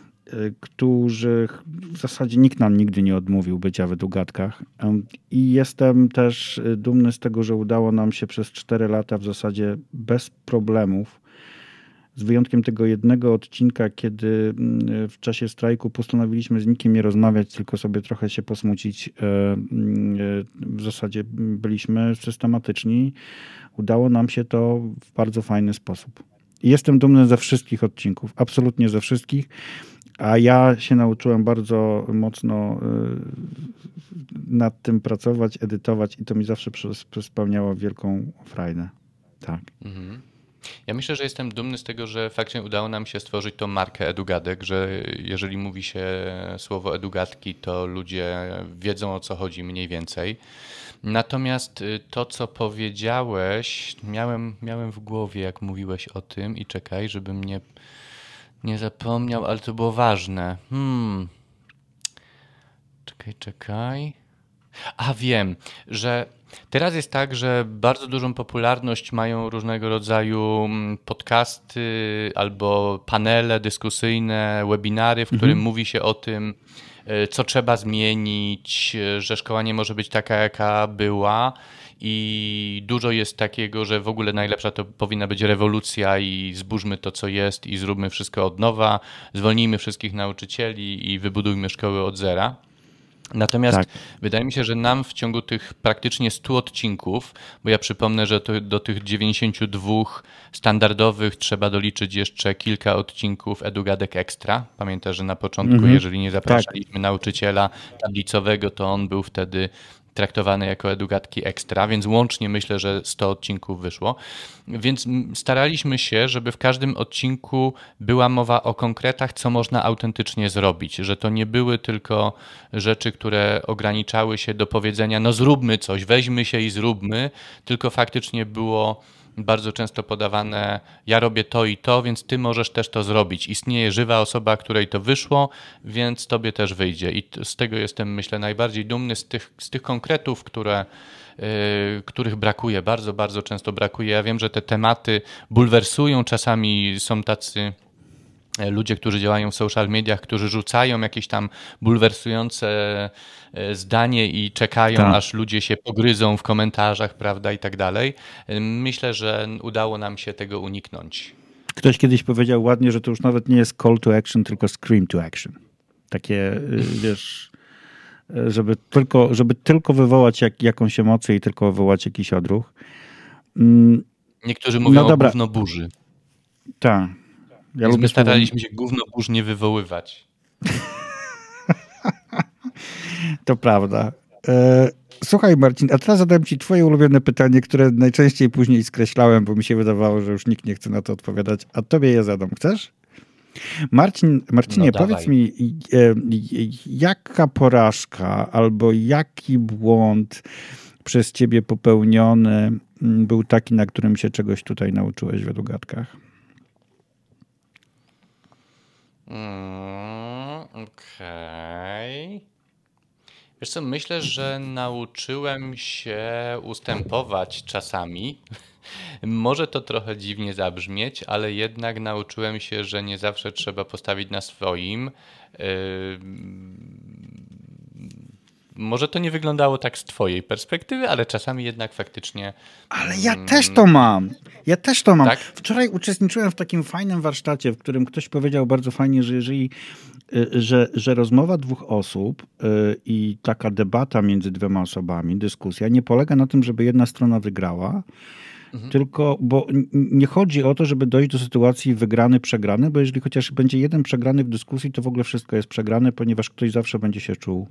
których w zasadzie nikt nam nigdy nie odmówił bycia w Edugadkach. I jestem też dumny z tego, że udało nam się przez cztery lata w zasadzie bez problemów, z wyjątkiem tego jednego odcinka, kiedy w czasie strajku postanowiliśmy z nikim nie rozmawiać, tylko sobie trochę się posmucić. W zasadzie byliśmy systematyczni. Udało nam się to w bardzo fajny sposób. I jestem dumny ze wszystkich odcinków, absolutnie ze wszystkich. A ja się nauczyłem bardzo mocno nad tym pracować, edytować i to mi zawsze spełniało wielką frajdę. Tak. Mhm. Ja myślę, że jestem dumny z tego, że faktycznie udało nam się stworzyć tą markę Edugadek, że jeżeli mówi się słowo Edugadki, to ludzie wiedzą, o co chodzi mniej więcej. Natomiast to, co powiedziałeś, miałem, miałem w głowie, jak mówiłeś o tym i czekaj, żebym nie, nie zapomniał, ale to było ważne. Hmm. Czekaj, czekaj. A wiem, że teraz jest tak, że bardzo dużą popularność mają różnego rodzaju podcasty albo panele dyskusyjne, webinary, w którym mhm. mówi się o tym, co trzeba zmienić, że szkoła nie może być taka, jaka była i dużo jest takiego, że w ogóle najlepsza to powinna być rewolucja i zburzmy to, co jest i zróbmy wszystko od nowa, zwolnijmy wszystkich nauczycieli i wybudujmy szkoły od zera. Natomiast tak. wydaje mi się, że nam w ciągu tych praktycznie stu odcinków, bo ja przypomnę, że to do tych dziewięćdziesięciu dwóch standardowych trzeba doliczyć jeszcze kilka odcinków Edugadek Extra. Pamiętasz, że na początku, mm-hmm. jeżeli nie zapraszaliśmy tak. nauczyciela tablicowego, to on był wtedy traktowane jako Edugadki Extra, więc łącznie myślę, że sto odcinków wyszło. Więc staraliśmy się, żeby w każdym odcinku była mowa o konkretach, co można autentycznie zrobić, że to nie były tylko rzeczy, które ograniczały się do powiedzenia: no zróbmy coś, weźmy się i zróbmy, tylko faktycznie było bardzo często podawane: ja robię to i to, więc ty możesz też to zrobić. Istnieje żywa osoba, której to wyszło, więc tobie też wyjdzie. I z tego jestem, myślę, najbardziej dumny, z tych, z tych konkretów, które, yy, których brakuje. Bardzo, bardzo często brakuje. Ja wiem, że te tematy bulwersują. Czasami są tacy ludzie, którzy działają w social mediach, którzy rzucają jakieś tam bulwersujące zdanie i czekają, tak. aż ludzie się pogryzą w komentarzach, prawda, i tak dalej. Myślę, że udało nam się tego uniknąć. Ktoś kiedyś powiedział ładnie, że to już nawet nie jest call to action, tylko scream to action. Takie, wiesz, żeby tylko, żeby tylko wywołać jak, jakąś emocję i tylko wywołać jakiś odruch. Niektórzy mówią no o gówno burzy. Tak. Ja my staraliśmy się gówno burz nie wywoływać. To prawda. Słuchaj, Marcin, a teraz zadam ci twoje ulubione pytanie, które najczęściej później skreślałem, bo mi się wydawało, że już nikt nie chce na to odpowiadać, a tobie je zadam. Chcesz? Marcin, Marcinie, no powiedz mi, jaka porażka albo jaki błąd przez ciebie popełniony był taki, na którym się czegoś tutaj nauczyłeś w Edugadkach? Mm, Okej. Okay. Wiesz co, myślę, że nauczyłem się ustępować czasami. Może to trochę dziwnie zabrzmieć, ale jednak nauczyłem się, że nie zawsze trzeba postawić na swoim. Yy, Może to nie wyglądało tak z twojej perspektywy, ale czasami jednak faktycznie... Ale ja mm, też to mam. Ja też to mam. Tak? Wczoraj uczestniczyłem w takim fajnym warsztacie, w którym ktoś powiedział bardzo fajnie, że jeżeli że, że rozmowa dwóch osób i taka debata między dwiema osobami, dyskusja, nie polega na tym, żeby jedna strona wygrała, mhm. tylko, bo nie chodzi o to, żeby dojść do sytuacji wygrany, przegrany, bo jeżeli chociaż będzie jeden przegrany w dyskusji, to w ogóle wszystko jest przegrane, ponieważ ktoś zawsze będzie się czuł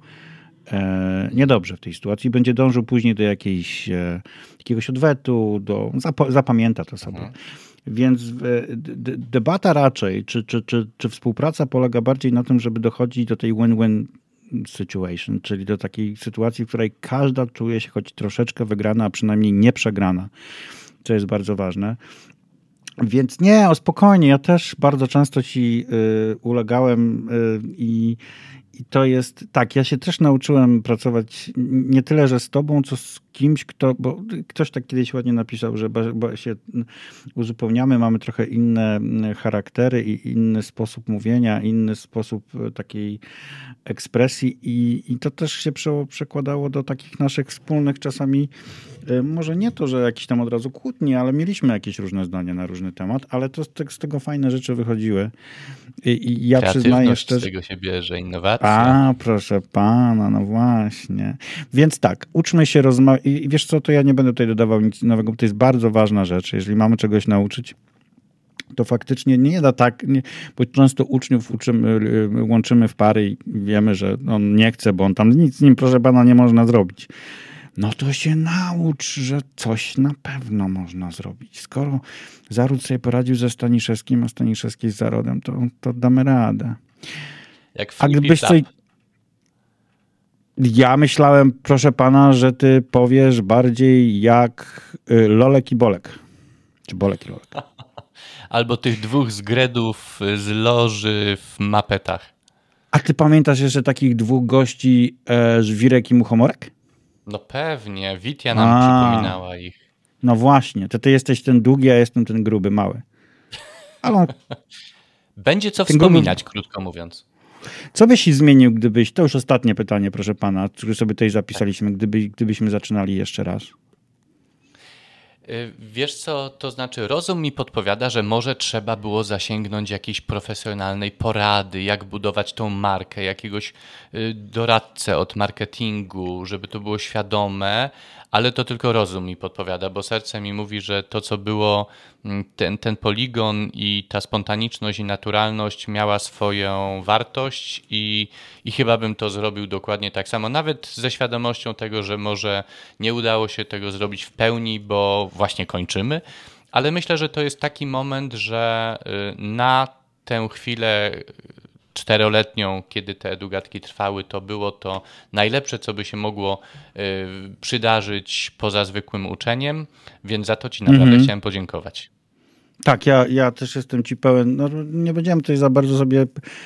e, niedobrze w tej sytuacji, będzie dążył później do jakiejś, e, jakiegoś odwetu, do, zap, zapamięta to sobie. Mhm. Więc debata raczej, czy, czy, czy, czy współpraca polega bardziej na tym, żeby dochodzić do tej win-win situation, czyli do takiej sytuacji, w której każda czuje się choć troszeczkę wygrana, a przynajmniej nie przegrana, co jest bardzo ważne. Więc nie, o spokojnie, ja też bardzo często ci y, ulegałem y, i I to jest, tak, ja się też nauczyłem pracować nie tyle, że z tobą, co z kimś, kto, bo ktoś tak kiedyś ładnie napisał, że bo się uzupełniamy, mamy trochę inne charaktery i inny sposób mówienia, inny sposób takiej ekspresji i, i to też się przekładało do takich naszych wspólnych czasami, może nie to, że jakieś tam od razu kłótnie, ale mieliśmy jakieś różne zdania na różny temat, ale to z tego fajne rzeczy wychodziły. I, i ja przyznaję szczerze... z tego się bierze, innowacja. A, proszę pana, no właśnie. Więc tak, uczmy się rozmawiać. I wiesz co, to ja nie będę tutaj dodawał nic nowego, bo to jest bardzo ważna rzecz. Jeżeli mamy czegoś nauczyć, to faktycznie nie da tak, nie, bo często uczniów uczymy, łączymy w pary i wiemy, że on nie chce, bo on tam nic z nim, proszę pana, nie można zrobić. No to się naucz, że coś na pewno można zrobić. Skoro Zaród sobie poradził ze Staniszewskim, a Staniszewski z Zarodem, to, to damy radę. Jak a gdybyś coś... Ja myślałem, proszę pana, że ty powiesz bardziej jak Lolek i Bolek. Czy Bolek i Lolek. Albo tych dwóch zgredów z loży w mapetach. A ty pamiętasz jeszcze takich dwóch gości, e, Żwirek i Muchomorek? No pewnie, Witia nam a, przypominała ich. No właśnie, to ty jesteś ten długi, a ja jestem ten gruby, mały. Ale on... Będzie co wspominać, gruby... krótko mówiąc. Co byś zmienił, gdybyś, to już ostatnie pytanie, proszę pana, które sobie tutaj zapisaliśmy, gdyby, gdybyśmy zaczynali jeszcze raz. Wiesz co, to znaczy rozum mi podpowiada, że może trzeba było zasięgnąć jakiejś profesjonalnej porady, jak budować tą markę, jakiegoś doradcę od marketingu, żeby to było świadome, ale to tylko rozum mi podpowiada, bo serce mi mówi, że to co było, ten, ten poligon i ta spontaniczność i naturalność miała swoją wartość i, i chyba bym to zrobił dokładnie tak samo, nawet ze świadomością tego, że może nie udało się tego zrobić w pełni, bo właśnie kończymy, ale myślę, że to jest taki moment, że na tę chwilę czteroletnią, kiedy te edugatki trwały, to było to najlepsze, co by się mogło y, przydarzyć poza zwykłym uczeniem, więc za to ci naprawdę mm-hmm. chciałem podziękować. Tak, ja, ja też jestem ci pełen, no nie będziemy tutaj za bardzo sobie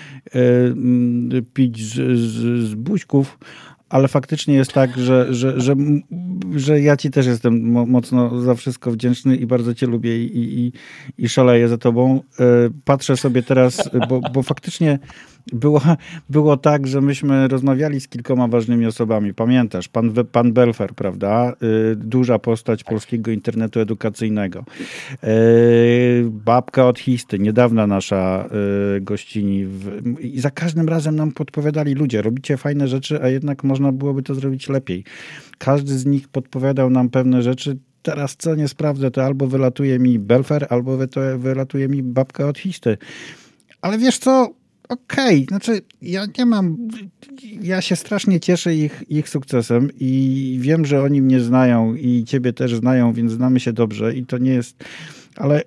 y, pić z, z, z buźków, ale faktycznie jest tak, że, że, że, że ja ci też jestem mocno za wszystko wdzięczny i bardzo cię lubię i, i, i szaleję za tobą. Patrzę sobie teraz, bo, bo faktycznie było, było tak, że myśmy rozmawiali z kilkoma ważnymi osobami. Pamiętasz, pan, pan Belfer, prawda? Duża postać polskiego internetu edukacyjnego. Babka od Histy, niedawna nasza gościni. I za każdym razem nam podpowiadali ludzie, robicie fajne rzeczy, a jednak można byłoby to zrobić lepiej. Każdy z nich podpowiadał nam pewne rzeczy. Teraz co nie sprawdzę, to albo wylatuje mi Belfer, albo wylatuje mi babka od Histy. Ale wiesz co? Okej, okay. Znaczy ja nie mam, ja się strasznie cieszę ich, ich sukcesem i wiem, że oni mnie znają i ciebie też znają, więc znamy się dobrze i to nie jest, ale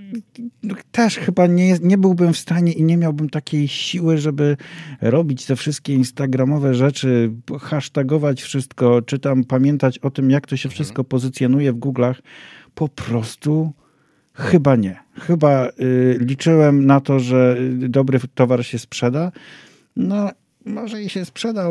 też chyba nie, nie byłbym w stanie i nie miałbym takiej siły, żeby robić te wszystkie instagramowe rzeczy, hashtagować wszystko, czy tam pamiętać o tym, jak to się wszystko pozycjonuje w Google'ach. Po prostu chyba nie. Chyba y, liczyłem na to, że dobry towar się sprzeda. No, może i się sprzedał,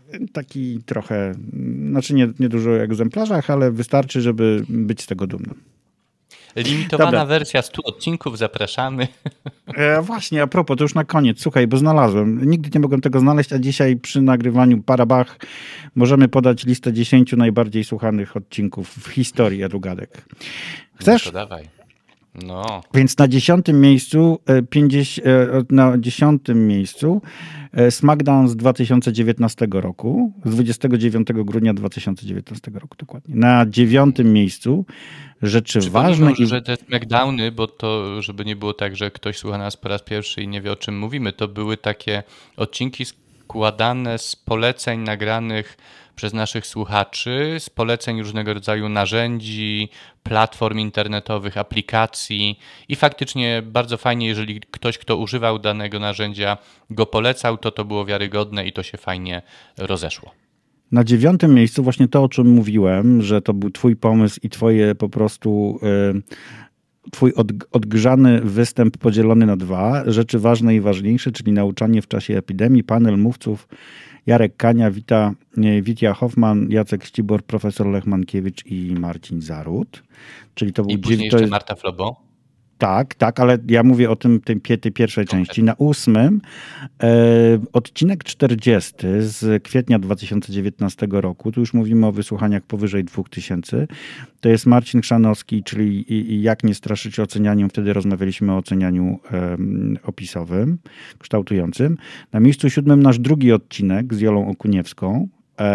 taki trochę, znaczy nie, nie dużo egzemplarzach, ale wystarczy, żeby być z tego dumnym. Limitowana Dobra. wersja stu odcinków, zapraszamy. E, właśnie, a propos, to już na koniec, słuchaj, bo znalazłem. Nigdy nie mogłem tego znaleźć, a dzisiaj przy nagrywaniu Parabach możemy podać listę dziesięciu najbardziej słuchanych odcinków w historii Edugadek. Chcesz? No to dawaj. No. Więc na dziesiątym miejscu, pięćdziesiąt, na dziesiątym miejscu SmackDown z dwa tysiące dziewiętnastego roku, z dwudziestego dziewiątego grudnia dwa tysiące dziewiętnastego roku dokładnie. Na dziewiątym miejscu rzeczy ważne. I... że te SmackDowny, bo to, żeby nie było tak, że ktoś słucha nas po raz pierwszy i nie wie, o czym mówimy, to były takie odcinki składane z poleceń nagranych przez naszych słuchaczy, z poleceń różnego rodzaju narzędzi, platform internetowych, aplikacji i faktycznie bardzo fajnie, jeżeli ktoś, kto używał danego narzędzia, go polecał, to to było wiarygodne i to się fajnie rozeszło. Na dziewiątym miejscu właśnie to, o czym mówiłem, że to był twój pomysł i twoje po prostu y, twój od, odgrzany występ podzielony na dwa. Rzeczy ważne i ważniejsze, czyli nauczanie w czasie epidemii. Panel mówców Jarek Kania, Wita, Witia Hoffman, Jacek Ścibor, profesor Lech Mankiewicz i Marcin Zaród. Czyli to był I później dziew... jeszcze jest... Marta Flobo. Tak, tak, ale ja mówię o tym, tej, tej pierwszej części. Na ósmym e, odcinek czterdziesty z kwietnia dwa tysiące dziewiętnastego roku, tu już mówimy o wysłuchaniach powyżej dwóch tysięcy, to jest Marcin Chrzanowski, czyli i, i jak nie straszyć ocenianiem, wtedy rozmawialiśmy o ocenianiu e, opisowym, kształtującym. Na miejscu siódmym nasz drugi odcinek z Jolą Okuniewską.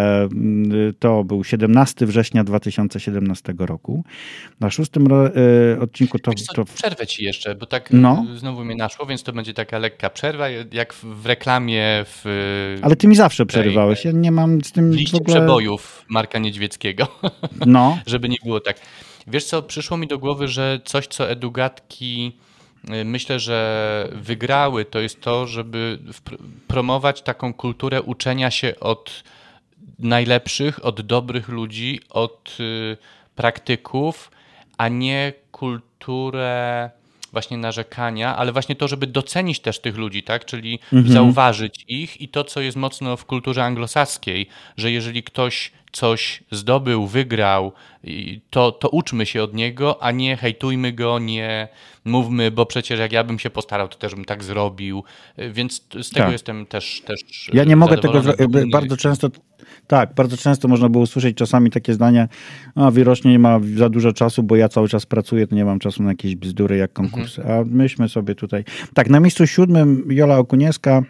To był siedemnastego września dwa tysiące siedemnastego roku. Na szóstym odcinku to... Co, to... Przerwę ci jeszcze, bo tak no. znowu mnie naszło, więc to będzie taka lekka przerwa, jak w reklamie w... Ale ty mi zawsze przerywałeś, ja nie mam z tym w liście w ogóle... przebojów Marka Niedźwieckiego. No. Żeby nie było tak. Wiesz co, przyszło mi do głowy, że coś, co Edugatki myślę, że wygrały, to jest to, żeby promować taką kulturę uczenia się od najlepszych, od dobrych ludzi, od y, praktyków, a nie kulturę właśnie narzekania, ale właśnie to, żeby docenić też tych ludzi, tak? Czyli mhm. zauważyć ich i to, co jest mocno w kulturze anglosaskiej, że jeżeli ktoś coś zdobył, wygrał, to, to uczmy się od niego, a nie hejtujmy go, nie mówmy, bo przecież jak ja bym się postarał, to też bym tak zrobił, więc z tego tak. jestem też też Ja nie mogę tego zrobić, bardzo często tak, bardzo często można było usłyszeć czasami takie zdania, a Wirocznie nie ma za dużo czasu, bo ja cały czas pracuję, to nie mam czasu na jakieś bzdury jak konkursy, mhm. a myśmy sobie tutaj... Tak, na miejscu siódmym Jola Okuniewska,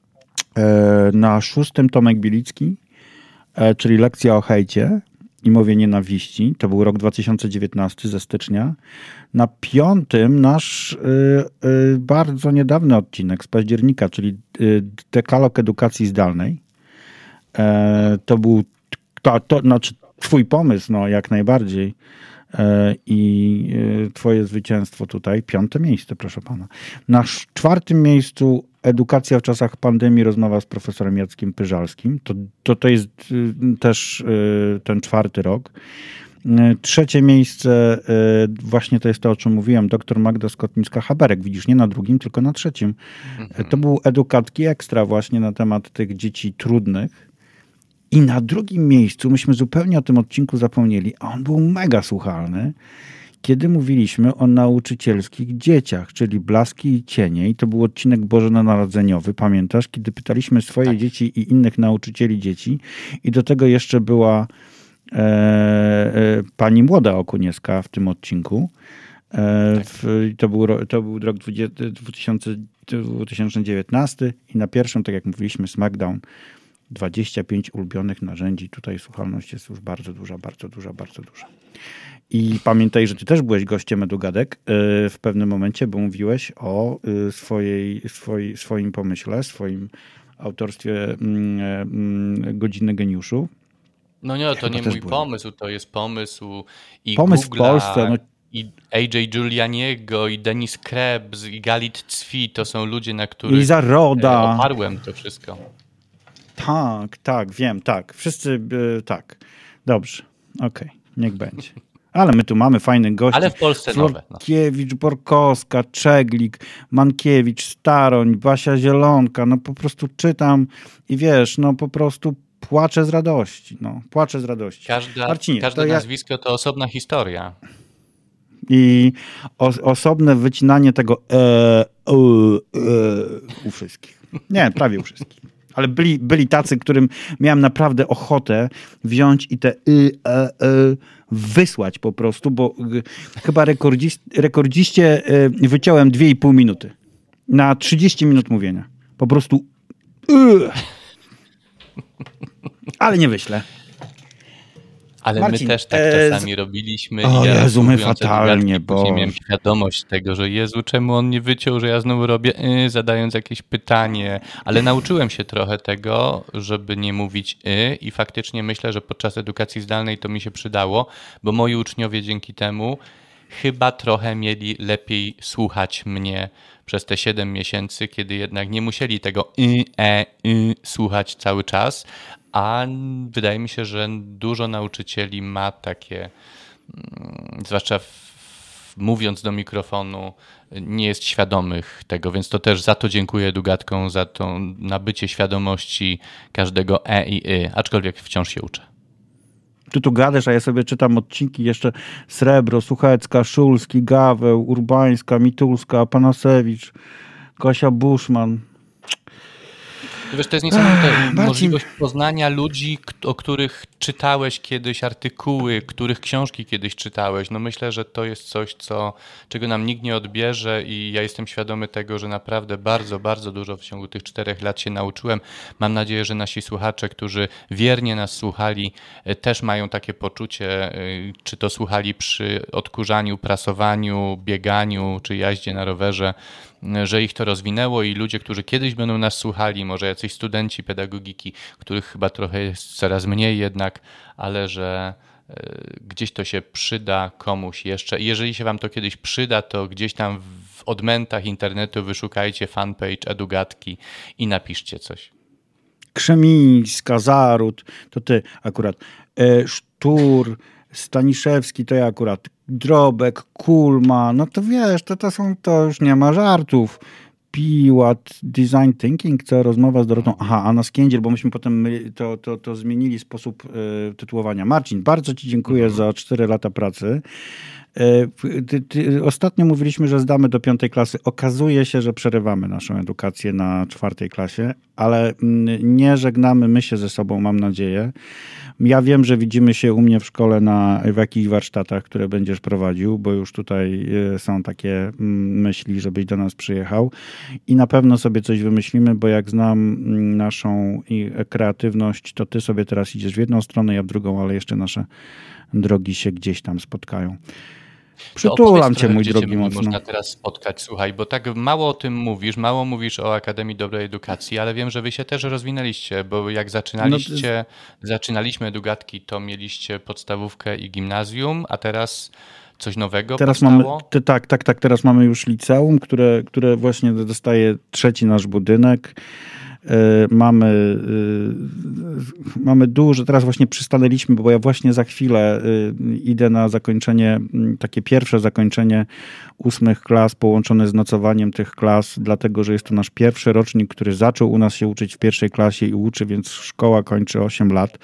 na szóstym Tomek Bielicki, czyli lekcja o hejcie i mowie nienawiści. To był rok dwa tysiące dziewiętnasty ze stycznia. Na piątym nasz y, y, bardzo niedawny odcinek z października, czyli y, dekalog edukacji zdalnej. E, to był to, to, znaczy twój pomysł, no jak najbardziej. E, I y, twoje zwycięstwo tutaj. Piąte miejsce, proszę pana. Na czwartym miejscu edukacja w czasach pandemii, rozmowa z profesorem Jackiem Pyżalskim. To, to, to jest y, też y, ten czwarty rok. Y, trzecie miejsce, y, właśnie to jest to, o czym mówiłem, doktor Magda Skotnicka-Haberek. Widzisz, nie na drugim, tylko na trzecim. Mhm. To był Edukatki Ekstra właśnie na temat tych dzieci trudnych. I na drugim miejscu, myśmy zupełnie o tym odcinku zapomnieli, a on był mega słuchalny, kiedy mówiliśmy o nauczycielskich dzieciach, czyli Blaski i Cienie. I to był odcinek bożonarodzeniowy, pamiętasz? Kiedy pytaliśmy swoje tak. dzieci i innych nauczycieli dzieci. I do tego jeszcze była e, e, pani młoda Okuniewska w tym odcinku. E, tak. w, to, był, to był rok dwa tysiące dziewiętnasty i na pierwszym, tak jak mówiliśmy, SmackDown. dwadzieścia pięć ulubionych narzędzi. Tutaj słuchalność jest już bardzo duża, bardzo duża, bardzo duża. I pamiętaj, że ty też byłeś gościem Edugadek w pewnym momencie, bo mówiłeś o swojej, swoi, swoim pomyśle, swoim autorstwie Godziny Geniuszu. No nie, to nie mój byłem. pomysł, to jest pomysł i pomysł Google'a, w Polsce, no. i A J Giulianiego, i Denis Krebs, i Galit Cwi, to są ludzie, na których I Zaroda. oparłem to wszystko. Tak, tak, wiem, tak. Wszyscy, yy, tak. Dobrze, okej, okay. Niech będzie. Ale my tu mamy fajnych gości. Ale w Polsce nowe. Florkiewicz, Borkowska, Czeglik, Mankiewicz, Staroń, Basia Zielonka. No po prostu czytam i wiesz, no po prostu płaczę z radości. No, płaczę z radości. Każda, Marcinie, każde to ja... nazwisko to osobna historia. I os- osobne wycinanie tego e, e, e, u wszystkich. Nie, prawie u wszystkich. Ale byli, byli tacy, którym miałem naprawdę ochotę wziąć i te y, e, e, wysłać po prostu, bo y, chyba rekordzis- rekordziście y, wyciąłem dwie i pół minuty. Na trzydzieści minut mówienia. Po prostu y. Ale nie wyślę. Ale Marcin, my też tak e, czasami robiliśmy. O i ja Jezu, my mówiąc fatalnie, Edgarki, później Boże. miałem świadomość tego, że Jezu, czemu on nie wyciął, że ja znowu robię y, zadając jakieś pytanie. Ale nauczyłem się trochę tego, żeby nie mówić y i faktycznie myślę, że podczas edukacji zdalnej to mi się przydało, bo moi uczniowie dzięki temu chyba trochę mieli lepiej słuchać mnie przez te siedem miesięcy, kiedy jednak nie musieli tego y, e, y słuchać cały czas, a wydaje mi się, że dużo nauczycieli ma takie, zwłaszcza w, mówiąc do mikrofonu, nie jest świadomych tego, więc to też za to dziękuję Edugatkom, za to nabycie świadomości każdego e i y, aczkolwiek wciąż się uczę. Ty tu gadasz, a ja sobie czytam odcinki jeszcze Srebro, Suchecka, Szulski, Gaweł, Urbańska, Mitulska, Panasewicz, Kasia Buszman. Wiesz, to jest niesamowite. Marcin. Możliwość poznania ludzi, o których czytałeś kiedyś artykuły, których książki kiedyś czytałeś. No myślę, że to jest coś, co, czego nam nikt nie odbierze i ja jestem świadomy tego, że naprawdę bardzo, bardzo dużo w ciągu tych czterech lat się nauczyłem. Mam nadzieję, że nasi słuchacze, którzy wiernie nas słuchali, też mają takie poczucie, czy to słuchali przy odkurzaniu, prasowaniu, bieganiu, czy jaździe na rowerze, że ich to rozwinęło i ludzie, którzy kiedyś będą nas słuchali, może jacyś studenci pedagogiki, których chyba trochę jest coraz mniej jednak, ale że gdzieś to się przyda komuś jeszcze. I jeżeli się wam to kiedyś przyda, to gdzieś tam w odmętach internetu wyszukajcie fanpage Edugatki i napiszcie coś. Krzemińska, Zaród, to ty akurat. E, Sztur, Staniszewski, to ja akurat. Drobek, Kulma, no to wiesz, to, to są, to już nie ma żartów. Piłat, Design Thinking, co rozmowa z Dorotą. Aha, Anna Skiędziel, bo myśmy potem to, to, to zmienili sposób y, tytułowania. Marcin, bardzo ci dziękuję mhm. za cztery lata pracy. Y, ty, ty, ostatnio mówiliśmy, że zdamy do piątej klasy. Okazuje się, że przerywamy naszą edukację na czwartej klasie, ale y, nie żegnamy my się ze sobą, mam nadzieję. Ja wiem, że widzimy się u mnie w szkole na, w jakichś warsztatach, które będziesz prowadził, bo już tutaj są takie myśli, żebyś do nas przyjechał i na pewno sobie coś wymyślimy, bo jak znam naszą kreatywność, to ty sobie teraz idziesz w jedną stronę, ja w drugą, ale jeszcze nasze drogi się gdzieś tam spotkają. Przytulam cię, mój drogi, mocno. Można teraz spotkać, słuchaj, bo tak mało o tym mówisz, mało mówisz o Akademii Dobrej Edukacji, ale wiem, że wy się też rozwinęliście, bo jak zaczynaliście, no, zaczynaliśmy Edugatki, to mieliście podstawówkę i gimnazjum, a teraz coś nowego teraz powstało? Mamy, ty, tak, tak, tak, teraz mamy już liceum, które, które właśnie dostaje trzeci nasz budynek. Mamy, mamy dużo, teraz właśnie przystanęliśmy, bo ja właśnie za chwilę idę na zakończenie, takie pierwsze zakończenie ósmych klas połączone z nocowaniem tych klas, dlatego, że jest to nasz pierwszy rocznik, który zaczął u nas się uczyć w pierwszej klasie i uczy, więc szkoła kończy osiem lat.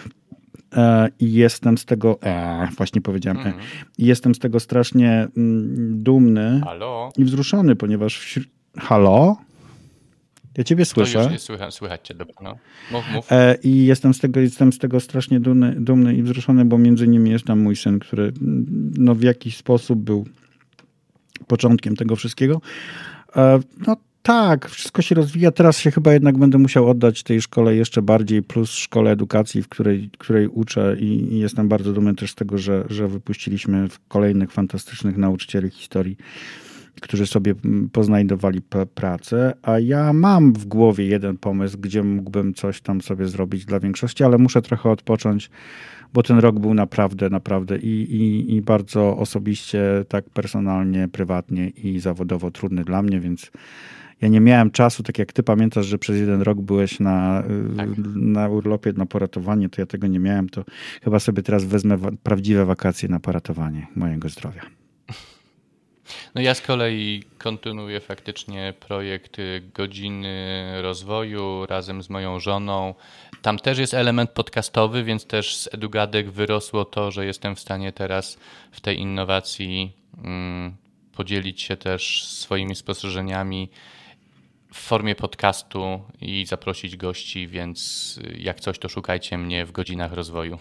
I jestem z tego, e, właśnie powiedziałem, mm. e, i jestem z tego strasznie mm, dumny Halo? i wzruszony, ponieważ wśród... Halo? Ja ciebie słyszę. To już nie słychać, słychać cię, dobra, no. Mów, mów. E, I jestem z tego, jestem z tego strasznie dumny, dumny i wzruszony, bo między innymi jest tam mój syn, który no, w jakiś sposób był początkiem tego wszystkiego. E, no tak, wszystko się rozwija. Teraz się chyba jednak będę musiał oddać tej szkole jeszcze bardziej, plus szkole edukacji, w której, której uczę i, i jestem bardzo dumny też z tego, że, że wypuściliśmy kolejnych fantastycznych nauczycieli historii, którzy sobie poznajdowali pracę, a ja mam w głowie jeden pomysł, gdzie mógłbym coś tam sobie zrobić dla większości, ale muszę trochę odpocząć, bo ten rok był naprawdę, naprawdę i, i, i bardzo osobiście, tak personalnie, prywatnie i zawodowo trudny dla mnie, więc ja nie miałem czasu, tak jak ty pamiętasz, że przez jeden rok byłeś na, tak. na urlopie na poratowanie, to ja tego nie miałem, to chyba sobie teraz wezmę wa- prawdziwe wakacje na poratowanie mojego zdrowia. No ja z kolei kontynuuję faktycznie projekt Godziny Rozwoju razem z moją żoną. Tam też jest element podcastowy, więc też z EduGadek wyrosło to, że jestem w stanie teraz w tej innowacji mm, podzielić się też swoimi spostrzeżeniami w formie podcastu i zaprosić gości, więc jak coś, to szukajcie mnie w Godzinach Rozwoju.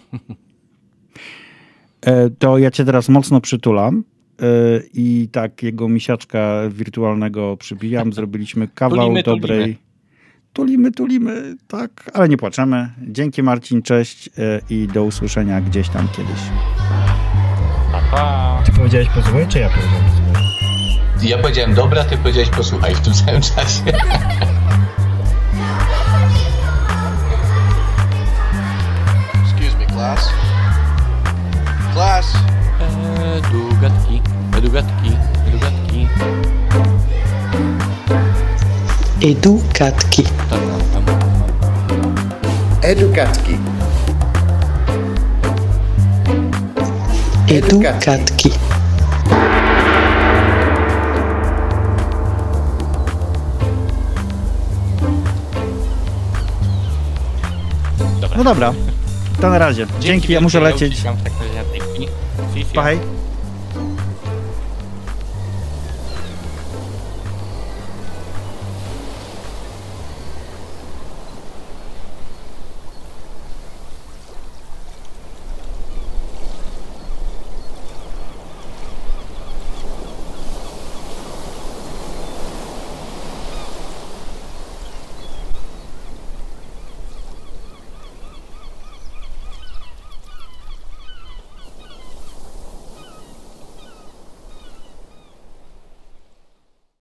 To ja cię teraz mocno przytulam i tak jego misiaczka wirtualnego przybijam. Zrobiliśmy kawał tulimy, dobrej... Tulimy. tulimy, tulimy, tak, ale nie płaczemy. Dzięki Marcin, cześć i do usłyszenia gdzieś tam kiedyś. Pa, pa. Ty powiedziałeś posłuchaj, czy ja powiedziałem posłuchaj? Ja powiedziałem dobra, ty powiedziałeś posłuchaj w tym samym czasie. Excuse me, class. Class. Edugatki, edugatki, edugatki. Edugatki. Tam, tam, tam. Edugatki. Edugatki. No dobra, to na razie. Dzięki, ja muszę lecieć. Ja uciekam w takim razie na tej chwili. Fifia. Bye.